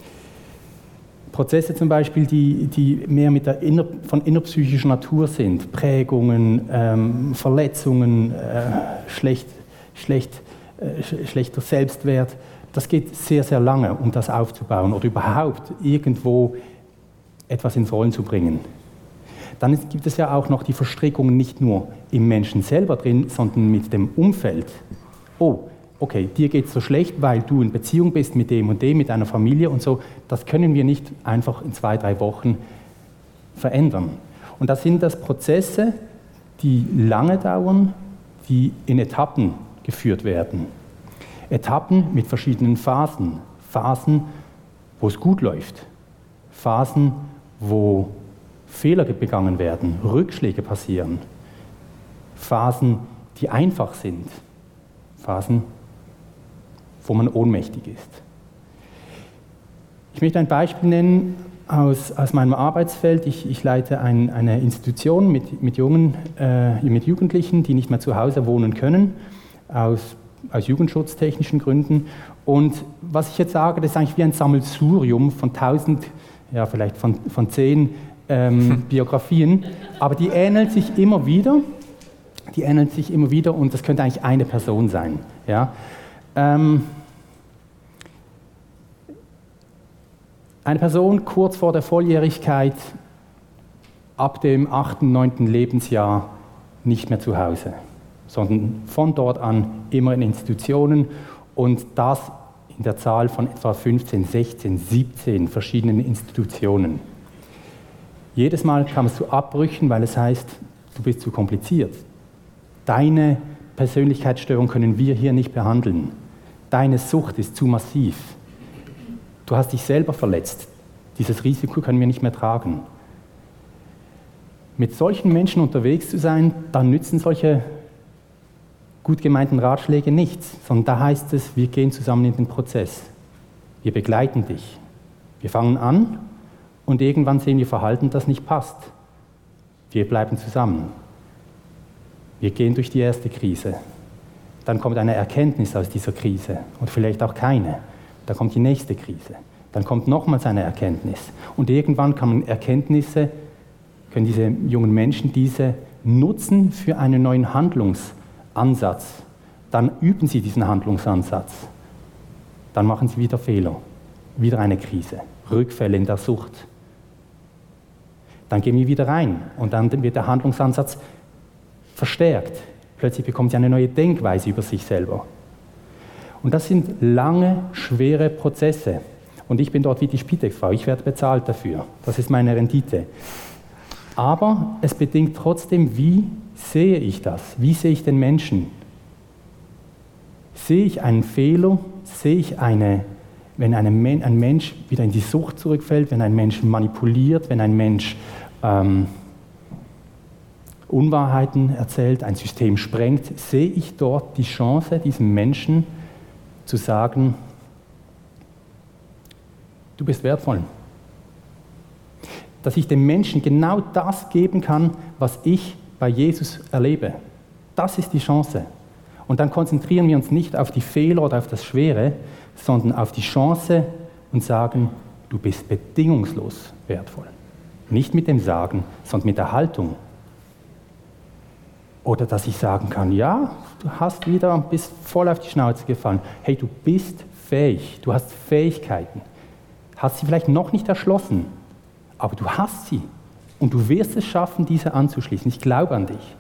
Prozesse zum Beispiel, die, die mehr mit der inner, von innerpsychischer Natur sind, Prägungen, ähm, Verletzungen, äh, schlecht, schlecht, äh, schlechter Selbstwert, das geht sehr, sehr lange, um das aufzubauen oder überhaupt irgendwo etwas ins Rollen zu bringen. Dann ist, gibt es ja auch noch die Verstrickungen nicht nur im Menschen selber drin, sondern mit dem Umfeld. Oh, okay, dir geht es so schlecht, weil du in Beziehung bist mit dem und dem, mit deiner Familie und so. Das können wir nicht einfach in zwei, drei Wochen verändern. Und das sind das Prozesse, die lange dauern, die in Etappen geführt werden. Etappen mit verschiedenen Phasen. Phasen, wo es gut läuft. Phasen, wo Fehler begangen werden, Rückschläge passieren. Phasen, die einfach sind. Phasen, wo man ohnmächtig ist. Ich möchte ein Beispiel nennen aus, aus meinem Arbeitsfeld. Ich, ich leite ein, eine Institution mit, mit, Jungen, äh, mit Jugendlichen, die nicht mehr zu Hause wohnen können, aus, aus jugendschutztechnischen Gründen. Und was ich jetzt sage, das ist eigentlich wie ein Sammelsurium von tausend, ja vielleicht von, von zehn ähm, Biografien, aber die ähneln sich immer wieder. Die ähneln sich immer wieder und das könnte eigentlich eine Person sein. Ja? Ähm, eine Person kurz vor der Volljährigkeit, ab dem achten, neunten Lebensjahr nicht mehr zu Hause, sondern von dort an immer in Institutionen und das in der Zahl von etwa fünfzehn, sechzehn, siebzehn verschiedenen Institutionen. Jedes Mal kam es zu Abbrüchen, weil es heißt, du bist zu kompliziert. Deine Persönlichkeitsstörung können wir hier nicht behandeln. Deine Sucht ist zu massiv. Du hast dich selber verletzt. Dieses Risiko können wir nicht mehr tragen. Mit solchen Menschen unterwegs zu sein, dann nützen solche gut gemeinten Ratschläge nichts, sondern da heißt es, wir gehen zusammen in den Prozess. Wir begleiten dich. Wir fangen an und irgendwann sehen wir Verhalten, das nicht passt. Wir bleiben zusammen. Wir gehen durch die erste Krise. Dann kommt eine Erkenntnis aus dieser Krise und vielleicht auch keine. Dann kommt die nächste Krise. Dann kommt nochmals eine Erkenntnis. Und irgendwann kann man Erkenntnisse, können diese jungen Menschen diese nutzen für einen neuen Handlungsansatz. Dann üben sie diesen Handlungsansatz. Dann machen sie wieder Fehler. Wieder eine Krise. Rückfälle in der Sucht. Dann gehen wir wieder rein und dann wird der Handlungsansatz verstärkt. Plötzlich bekommt sie eine neue Denkweise über sich selber. Und das sind lange, schwere Prozesse. Und ich bin dort wie die Spitex-Frau, ich werde bezahlt dafür. Das ist meine Rendite. Aber es bedingt trotzdem, wie sehe ich das? Wie sehe ich den Menschen? Sehe ich einen Fehler, sehe ich eine, wenn eine, ein Mensch wieder in die Sucht zurückfällt, wenn ein Mensch manipuliert, wenn ein Mensch ähm, Unwahrheiten erzählt, ein System sprengt, sehe ich dort die Chance, diesem Menschen zu sagen, du bist wertvoll. Dass ich dem Menschen genau das geben kann, was ich bei Jesus erlebe. Das ist die Chance. Und dann konzentrieren wir uns nicht auf die Fehler oder auf das Schwere, sondern auf die Chance und sagen, du bist bedingungslos wertvoll. Nicht mit dem Sagen, sondern mit der Haltung. Oder dass ich sagen kann, ja, du hast wieder, bist voll auf die Schnauze gefallen. Hey, du bist fähig, du hast Fähigkeiten. Hast sie vielleicht noch nicht erschlossen, aber du hast sie. Und du wirst es schaffen, diese anzuschließen. Ich glaube an dich.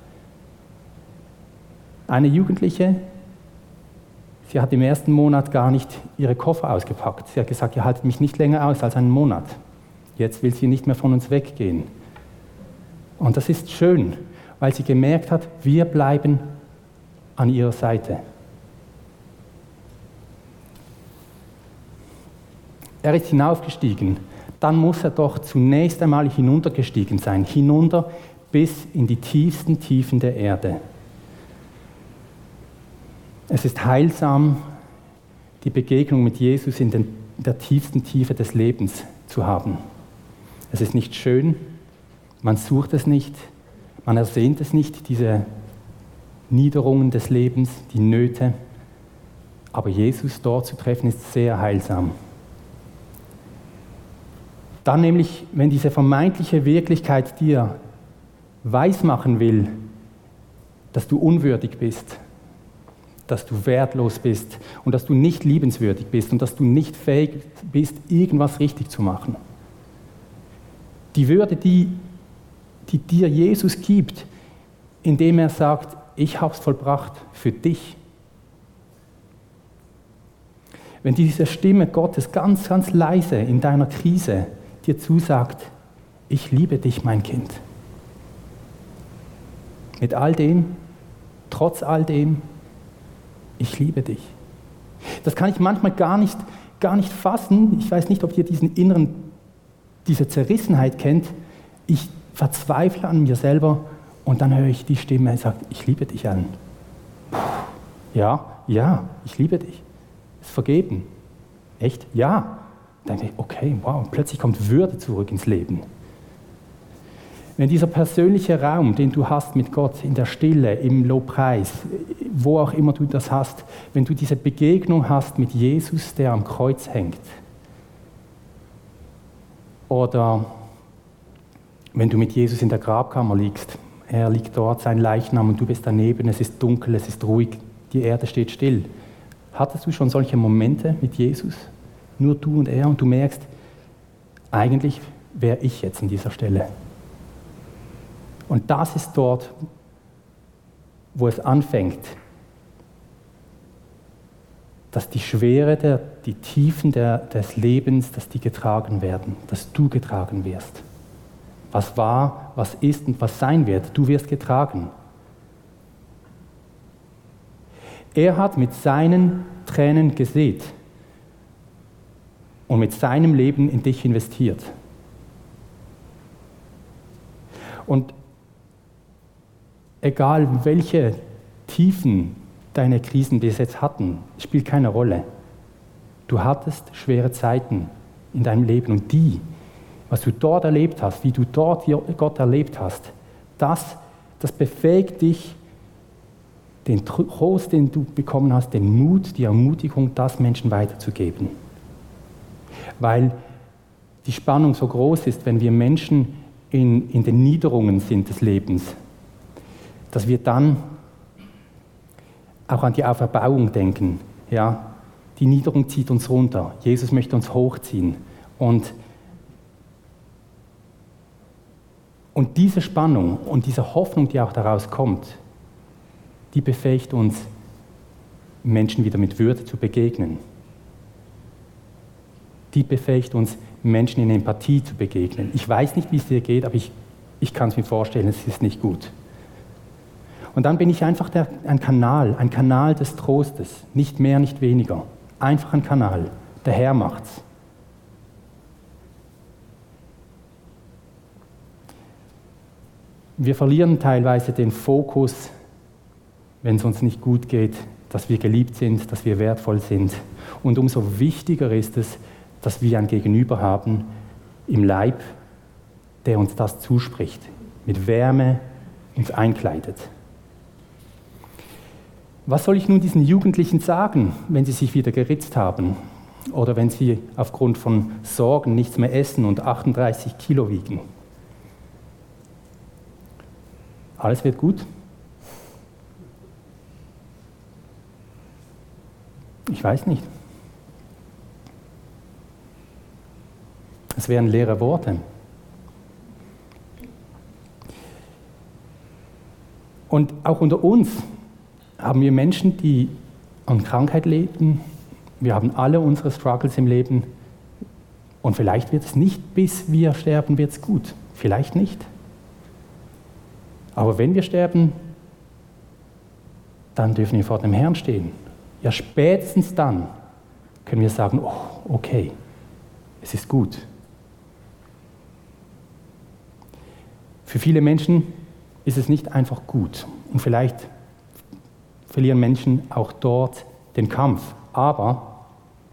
Eine Jugendliche, sie hat im ersten Monat gar nicht ihre Koffer ausgepackt. Sie hat gesagt, ihr haltet mich nicht länger aus als einen Monat. Jetzt will sie nicht mehr von uns weggehen. Und das ist schön, weil sie gemerkt hat, wir bleiben an ihrer Seite. Er ist hinaufgestiegen, dann muss er doch zunächst einmal hinuntergestiegen sein, hinunter bis in die tiefsten Tiefen der Erde. Es ist heilsam, die Begegnung mit Jesus in, den, in der tiefsten Tiefe des Lebens zu haben. Es ist nicht schön, man sucht es nicht, man ersehnt es nicht, diese Niederungen des Lebens, die Nöte, aber Jesus dort zu treffen, ist sehr heilsam. Dann nämlich, wenn diese vermeintliche Wirklichkeit dir weismachen will, dass du unwürdig bist, dass du wertlos bist und dass du nicht liebenswürdig bist und dass du nicht fähig bist, irgendwas richtig zu machen. Die Würde, die, die dir Jesus gibt, indem er sagt, ich habe es vollbracht für dich. Wenn diese Stimme Gottes ganz, ganz leise in deiner Krise dir zusagt, ich liebe dich, mein Kind. Mit all dem, trotz all dem, ich liebe dich. Das kann ich manchmal gar nicht, gar nicht fassen. Ich weiß nicht, ob ihr diesen inneren, diese Zerrissenheit kennt. Ich verzweifle an mir selber und dann höre ich die Stimme, die sagt, ich liebe dich an. Ja, ja, ich liebe dich. Ist vergeben. Echt? Ja. Dann denke ich, okay, wow, plötzlich kommt Würde zurück ins Leben. Wenn dieser persönliche Raum, den du hast mit Gott, in der Stille, im Lobpreis, wo auch immer du das hast, wenn du diese Begegnung hast mit Jesus, der am Kreuz hängt, oder wenn du mit Jesus in der Grabkammer liegst, er liegt dort, sein Leichnam, und du bist daneben, es ist dunkel, es ist ruhig, die Erde steht still. Hattest du schon solche Momente mit Jesus? Nur du und er, und du merkst, eigentlich wäre ich jetzt an dieser Stelle. Und das ist dort, wo es anfängt, dass die Schwere, der, die Tiefen der, des Lebens, dass die getragen werden, dass du getragen wirst. Was war, was ist und was sein wird, du wirst getragen. Er hat mit seinen Tränen gesät und mit seinem Leben in dich investiert. Und egal welche Tiefen deine Krisen bis jetzt hatten, spielt keine Rolle. Du hattest schwere Zeiten in deinem Leben und die, was du dort erlebt hast, wie du dort Gott erlebt hast, das, das befähigt dich, den Trost, den du bekommen hast, den Mut, die Ermutigung, das Menschen weiterzugeben. Weil die Spannung so groß ist, wenn wir Menschen in, in den Niederungen sind des Lebens, dass wir dann auch an die Auferbauung denken. Ja? Die Niederung zieht uns runter. Jesus möchte uns hochziehen. Und, und diese Spannung und diese Hoffnung, die auch daraus kommt, die befähigt uns, Menschen wieder mit Würde zu begegnen. Die befähigt uns, Menschen in Empathie zu begegnen. Ich weiß nicht, wie es dir geht, aber ich, ich kann es mir vorstellen, es ist nicht gut. Und dann bin ich einfach der, ein Kanal, ein Kanal des Trostes, nicht mehr, nicht weniger. Einfach ein Kanal. Der Herr macht's. Wir verlieren teilweise den Fokus, wenn es uns nicht gut geht, dass wir geliebt sind, dass wir wertvoll sind. Und umso wichtiger ist es, dass wir ein Gegenüber haben im Leib, der uns das zuspricht, mit Wärme uns einkleidet. Was soll ich nun diesen Jugendlichen sagen, wenn sie sich wieder geritzt haben oder wenn sie aufgrund von Sorgen nichts mehr essen und achtunddreißig Kilo wiegen? Alles wird gut? Ich weiß nicht. Es wären leere Worte. Und auch unter uns haben wir Menschen, die an Krankheit leben. Wir haben alle unsere Struggles im Leben. Und vielleicht wird es nicht, bis wir sterben, wird es gut. Vielleicht nicht. Aber wenn wir sterben, dann dürfen wir vor dem Herrn stehen. Ja, spätestens dann können wir sagen, oh, okay, es ist gut. Für viele Menschen ist es nicht einfach gut. Und vielleicht verlieren Menschen auch dort den Kampf. Aber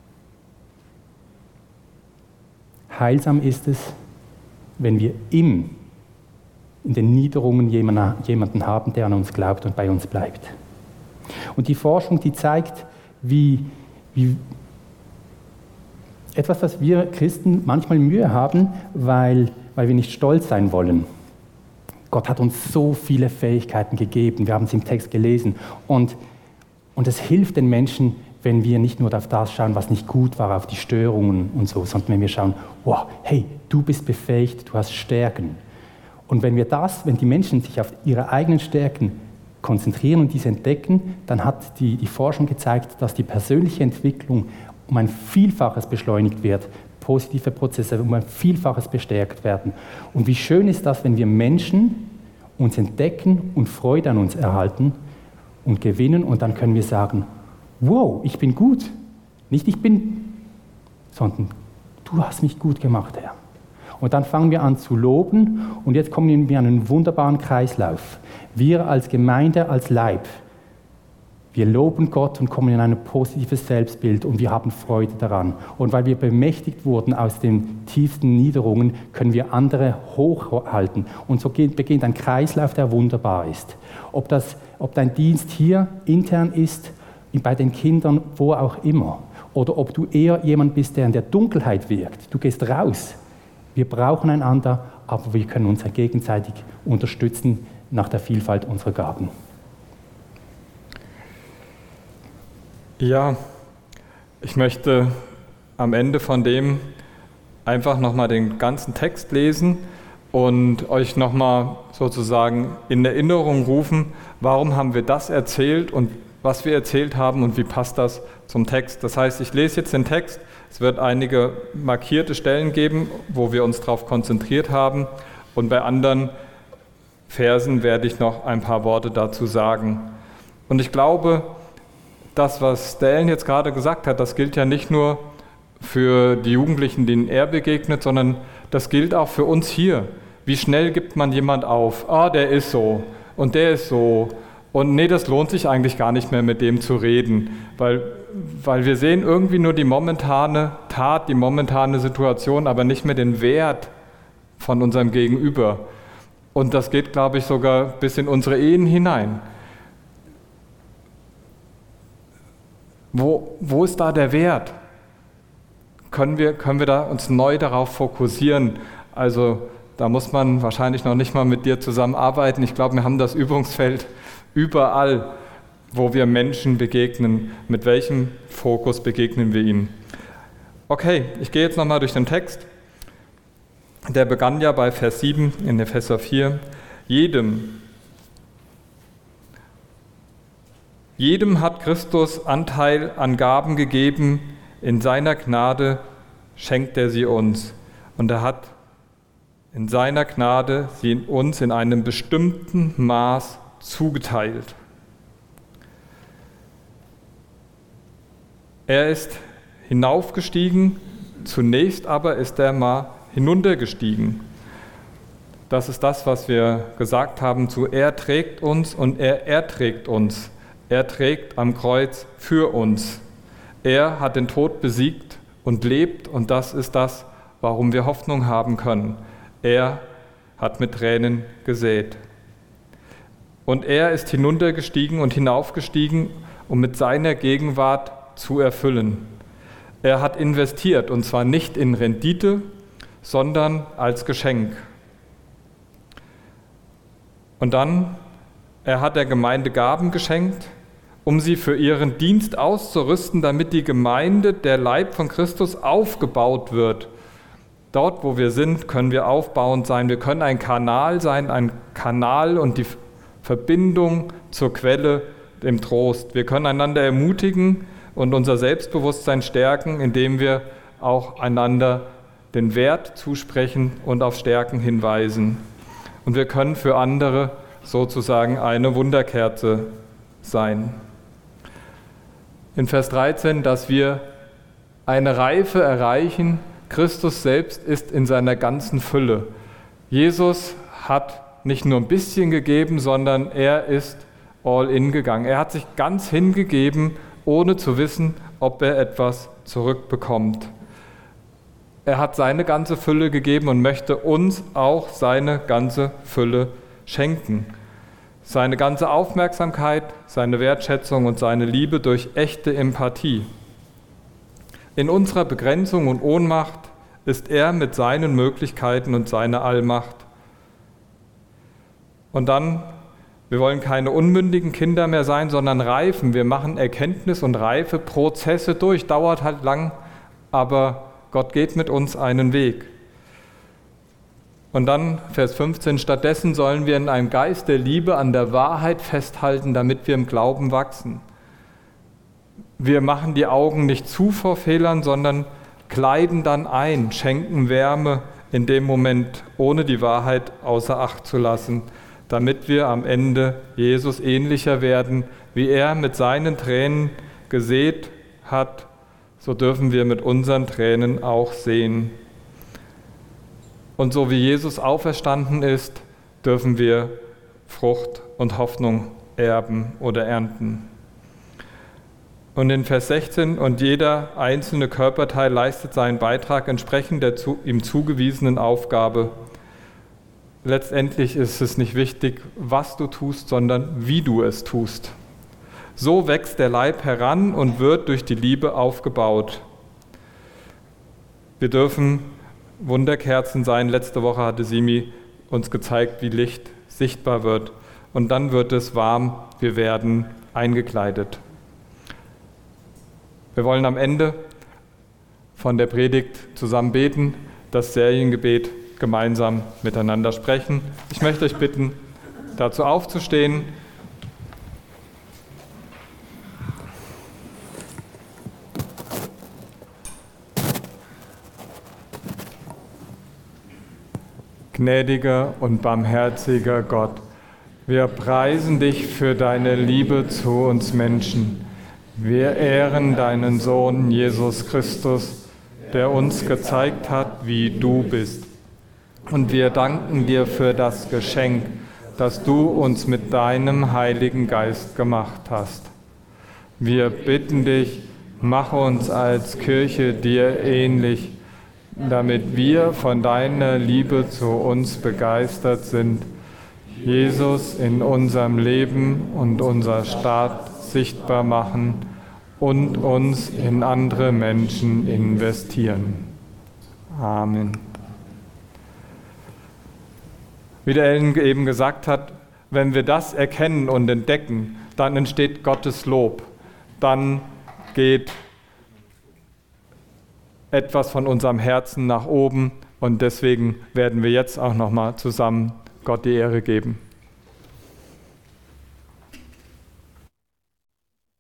heilsam ist es, wenn wir im, in den Niederungen jemanden haben, der an uns glaubt und bei uns bleibt. Und die Forschung, die zeigt, wie, wie etwas, was wir Christen manchmal Mühe haben, weil, weil wir nicht stolz sein wollen. Gott hat uns so viele Fähigkeiten gegeben, wir haben es im Text gelesen. Und, und es hilft den Menschen, wenn wir nicht nur auf das schauen, was nicht gut war, auf die Störungen und so, sondern wenn wir schauen, wow, hey, du bist befähigt, du hast Stärken. Und wenn wir das, wenn die Menschen sich auf ihre eigenen Stärken konzentrieren und diese entdecken, dann hat die, die Forschung gezeigt, dass die persönliche Entwicklung um ein Vielfaches beschleunigt wird, positive Prozesse um ein Vielfaches bestärkt werden. Und wie schön ist das, wenn wir Menschen uns entdecken und Freude an uns erhalten und gewinnen und dann können wir sagen, wow, ich bin gut. Nicht ich bin, sondern du hast mich gut gemacht, Herr. Und dann fangen wir an zu loben und jetzt kommen wir in einen wunderbaren Kreislauf. Wir als Gemeinde, als Leib, wir loben Gott und kommen in ein positives Selbstbild und wir haben Freude daran. Und weil wir bemächtigt wurden aus den tiefsten Niederungen, können wir andere hochhalten. Und so beginnt ein Kreislauf, der wunderbar ist. Ob, das, ob dein Dienst hier intern ist, bei den Kindern, wo auch immer. Oder ob du eher jemand bist, der in der Dunkelheit wirkt. Du gehst raus. Wir brauchen einander, aber wir können uns gegenseitig unterstützen nach der Vielfalt unserer Gaben. Ja, ich möchte am Ende von dem einfach nochmal den ganzen Text lesen und euch nochmal sozusagen in Erinnerung rufen, warum haben wir das erzählt und was wir erzählt haben und wie passt das zum Text. Das heißt, ich lese jetzt den Text, es wird einige markierte Stellen geben, wo wir uns darauf konzentriert haben und bei anderen Versen werde ich noch ein paar Worte dazu sagen. Und ich glaube, das, was Dalen jetzt gerade gesagt hat, das gilt ja nicht nur für die Jugendlichen, denen er begegnet, sondern das gilt auch für uns hier. Wie schnell gibt man jemand auf? Ah, der ist so und der ist so. Und nee, das lohnt sich eigentlich gar nicht mehr, mit dem zu reden, weil, weil wir sehen irgendwie nur die momentane Tat, die momentane Situation, aber nicht mehr den Wert von unserem Gegenüber. Und das geht, glaube ich, sogar bis in unsere Ehen hinein. Wo, wo ist da der Wert? Können wir, können wir da uns neu darauf fokussieren? Also da muss man wahrscheinlich noch nicht mal mit dir zusammenarbeiten. Ich glaube, wir haben das Übungsfeld überall, wo wir Menschen begegnen. Mit welchem Fokus begegnen wir ihnen? Okay, ich gehe jetzt nochmal durch den Text. Der begann ja bei Vers sieben in Epheser vier. Jedem, jedem hat Christus Anteil an Gaben gegeben, in seiner Gnade schenkt er sie uns. Und er hat in seiner Gnade sie uns in einem bestimmten Maß zugeteilt. Er ist hinaufgestiegen, zunächst aber ist er mal hinuntergestiegen. Das ist das, was wir gesagt haben zu er trägt uns und er erträgt uns. Er trägt am Kreuz für uns. Er hat den Tod besiegt und lebt und das ist das, warum wir Hoffnung haben können. Er hat mit Tränen gesät. Und er ist hinuntergestiegen und hinaufgestiegen, um mit seiner Gegenwart zu erfüllen. Er hat investiert und zwar nicht in Rendite, sondern als Geschenk. Und dann, er hat der Gemeinde Gaben geschenkt, um sie für ihren Dienst auszurüsten, damit die Gemeinde, der Leib von Christus, aufgebaut wird. Dort, wo wir sind, können wir aufbauend sein. Wir können ein Kanal sein, ein Kanal und die Verbindung zur Quelle, dem Trost. Wir können einander ermutigen und unser Selbstbewusstsein stärken, indem wir auch einander den Wert zusprechen und auf Stärken hinweisen. Und wir können für andere sozusagen eine Wunderkerze sein. In Vers dreizehn, dass wir eine Reife erreichen, Christus selbst ist in seiner ganzen Fülle. Jesus hat nicht nur ein bisschen gegeben, sondern er ist all in gegangen. Er hat sich ganz hingegeben, ohne zu wissen, ob er etwas zurückbekommt. Er hat seine ganze Fülle gegeben und möchte uns auch seine ganze Fülle schenken. Seine ganze Aufmerksamkeit, seine Wertschätzung und seine Liebe durch echte Empathie. In unserer Begrenzung und Ohnmacht ist er mit seinen Möglichkeiten und seiner Allmacht. Und dann, wir wollen keine unmündigen Kinder mehr sein, sondern reifen. Wir machen Erkenntnis- und Reifeprozesse durch. Dauert halt lang, aber Gott geht mit uns einen Weg. Und dann, Vers fünfzehn, stattdessen sollen wir in einem Geist der Liebe an der Wahrheit festhalten, damit wir im Glauben wachsen. Wir machen die Augen nicht zu vor Fehlern, sondern kleiden dann ein, schenken Wärme in dem Moment, ohne die Wahrheit außer Acht zu lassen, damit wir am Ende Jesus ähnlicher werden, wie er mit seinen Tränen gesät hat. So dürfen wir mit unseren Tränen auch sehen. Und so wie Jesus auferstanden ist, dürfen wir Frucht und Hoffnung erben oder ernten. Und in Vers sechzehn, und jeder einzelne Körperteil leistet seinen Beitrag entsprechend der zu, ihm zugewiesenen Aufgabe. Letztendlich ist es nicht wichtig, was du tust, sondern wie du es tust. So wächst der Leib heran und wird durch die Liebe aufgebaut. Wir dürfen Wunderkerzen sein. Letzte Woche hatte Simi uns gezeigt, wie Licht sichtbar wird. Und dann wird es warm, wir werden eingekleidet. Wir wollen am Ende von der Predigt zusammen beten, das Seriengebet gemeinsam miteinander sprechen. Ich möchte euch bitten, dazu aufzustehen. Gnädiger und barmherziger Gott, wir preisen dich für deine Liebe zu uns Menschen. Wir ehren deinen Sohn Jesus Christus, der uns gezeigt hat, wie du bist. Und wir danken dir für das Geschenk, das du uns mit deinem Heiligen Geist gemacht hast. Wir bitten dich, mach uns als Kirche dir ähnlich, damit wir von deiner Liebe zu uns begeistert sind, Jesus in unserem Leben und unser Staat sichtbar machen und uns in andere Menschen investieren. Amen. Wie der Ellen eben gesagt hat, wenn wir das erkennen und entdecken, dann entsteht Gottes Lob. Dann geht etwas von unserem Herzen nach oben und deswegen werden wir jetzt auch nochmal zusammen Gott die Ehre geben.